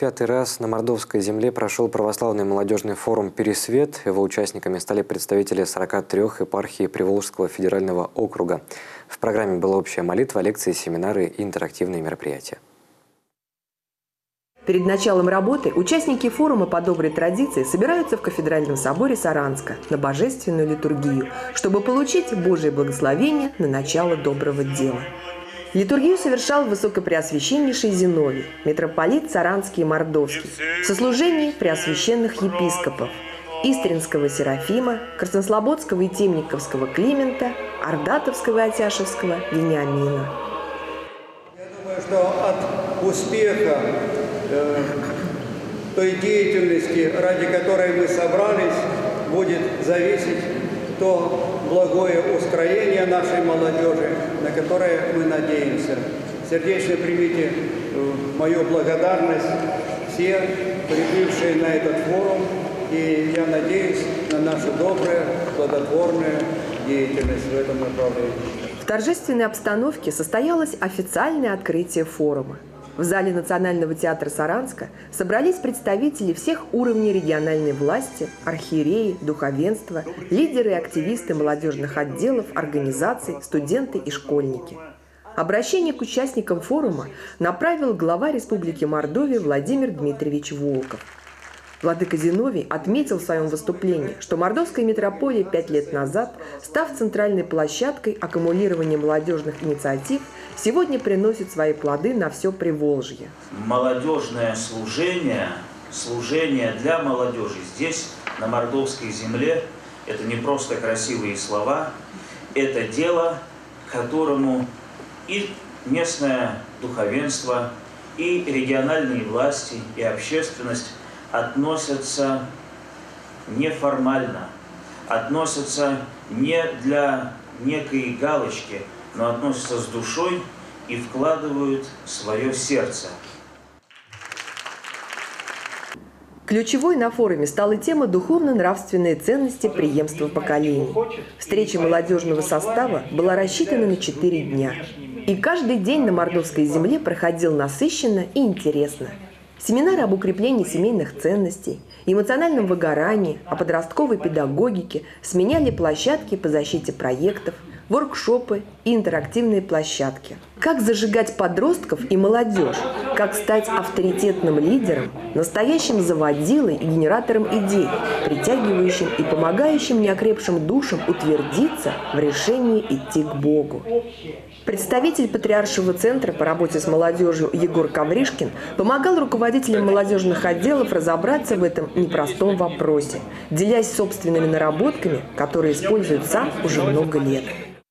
пятый раз на Мордовской земле прошел православный молодежный форум «Пересвет». Его участниками стали представители 43 епархий Приволжского федерального округа. В программе была общая молитва, лекции, семинары и интерактивные мероприятия. Перед началом работы участники форума по доброй традиции собираются в кафедральном соборе Саранска на божественную литургию, чтобы получить Божие благословение на начало доброго дела. Литургию совершал высокопреосвященнейший Зиновий, митрополит Саранский и Мордовский, в сослужении преосвященных епископов Истринского Серафима, Краснослободского и Темниковского Климента, Ордатовского и Атяшевского Вениамина. Я думаю, что от успеха той деятельности, ради которой мы собрались, будет зависеть то благое устроение нашей молодежи, на которое мы надеемся. Сердечно примите мою благодарность все, прибывшие на этот форум, и я надеюсь на нашу добрую, плодотворную деятельность в этом направлении. В торжественной обстановке состоялось официальное открытие форума. В зале Национального театра Саранска собрались представители всех уровней региональной власти, архиереи, духовенства, лидеры и активисты молодежных отделов, организаций, студенты и школьники. Обращение к участникам форума направил глава Республики Мордовия Владимир Дмитриевич Волков. Владыка Зиновий отметил в своем выступлении, что Мордовская митрополия 5 лет назад, став центральной площадкой аккумулирования молодежных инициатив, сегодня приносит свои плоды на все Приволжье. Молодежное служение для молодежи здесь, на Мордовской земле, это не просто красивые слова, это дело, к которому и местное духовенство, и региональные власти, и общественность относятся неформально, относятся не для некой галочки, но относятся с душой и вкладывают свое сердце. Ключевой на форуме стала тема духовно-нравственные ценности преемства поколений. Встреча молодежного состава была рассчитана на 4 дня. И каждый день на Мордовской земле проходил насыщенно и интересно. Семинары об укреплении семейных ценностей, эмоциональном выгорании, о подростковой педагогике сменяли площадки по защите проектов, воркшопы и интерактивные площадки. Как зажигать подростков и молодежь, как стать авторитетным лидером, настоящим заводилой и генератором идей, притягивающим и помогающим неокрепшим душам утвердиться в решении идти к Богу. Представитель Патриаршего центра по работе с молодежью Егор Ковришкин помогал руководителям молодежных отделов разобраться в этом непростом вопросе, делясь собственными наработками, которые использует сам уже много лет.